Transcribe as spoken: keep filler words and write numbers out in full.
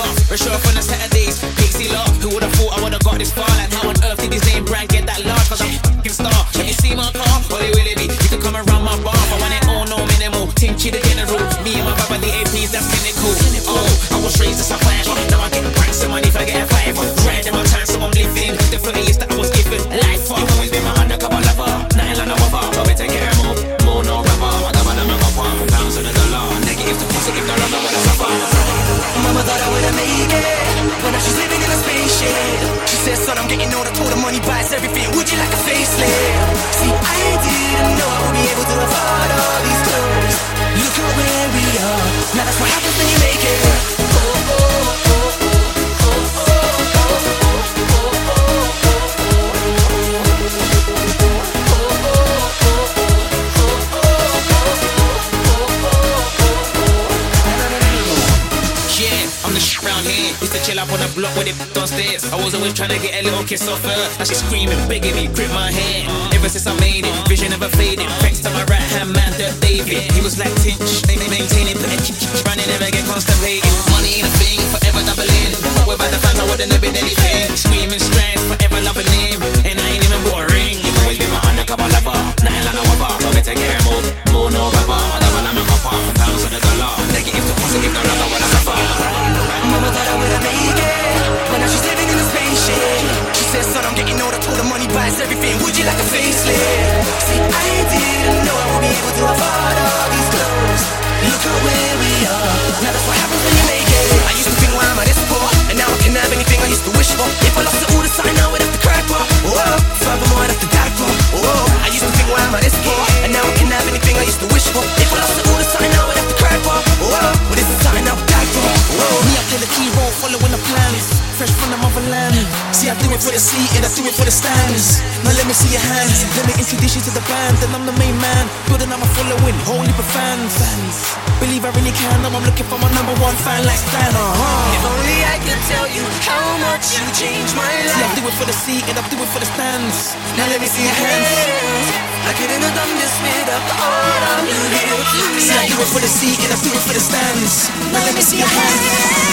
off. Fresh off on the Saturdays, Pixie Lock. Who would've thought I would've got this far? Like how on earth did his name brand get that large? Cause I'm a f***ing star. Have you seen my car? Holy will it be? You can come around my bar. I want it all, no minimal. Tinchy the general. Me and my brother, the A Ps, that's cynical. Oh, I was raised as a flash. Now I get racks of money if I get a five. Right in my time, so I'm living the funniest that I was given. Life for. You've always been my undercover lover. Nothing like no other. So we take care of more. More no rubber. I got one of my one pounds on the dollar. Negative to positive, no rubber with a suffer. Mama thought I would've made it, but now she's living in a spaceship. She said, son, I'm getting older, told her money buys everything. Would you like a facelift? See, I didn't know I would be able to afford all these clothes. Look at where we are. Now that's what happens when you make it. Oh, oh, oh, oh, oh, oh, oh, Used to chill up on the block with it downstairs. I was always trying to get a little kiss off her. Now she's screaming, begging me, grip my hand. Ever since I made it, vision never faded. Thanks to my right hand man, Dirk David. He was like Tinch, they maintaining, running, never get constipated. Money ain't a thing, forever doubling. Without the fans, I wouldn't have been anything. Screaming strength, forever loving him. And I ain't even bought a ring. You always been my undercover lover. Nothing like no other. So better get him more, more no rubber. I double I'm in my palm, pounds on the dollar. Negative to positive, no rubber when I suffer. Mama thought I would've made it, but now she's living in a spaceship. She said, son, I'm getting older, told her money buys everything. Would you like a facelift? See, I didn't know I would be able to afford all these clothes. Look at where we are. Now that's what happens when you make it. I used to think, why am I this poor? And now I can have anything I used to wish for. If I lost it all the time, I would have to cry for. Whoa, furthermore, I'd have to die for. Whoa, I used to think, why am I this poor? And now I can have anything I used to wish for. If I lost it all the time, I would have to cry for. Whoa, but this is time I would die for. Whoa, me, I play the key role, following the plans. Fresh from the motherland. See, I do it for the seat and I do it for the stands. Now let me see your hands. Let me introduce you to the band. Then I'm the main man, building out my following, whole heap of fans. Believe I really can. Now I'm looking for my number one fan like Stan. Uh-huh. If only I could tell you how much you changed my life. See, I do it for the seat and I do it for the stands. Now let me see your hands. I couldn't have done this without all of you here tonight. See, I do it for the seat and I do it for the stands. Now let me see your hands.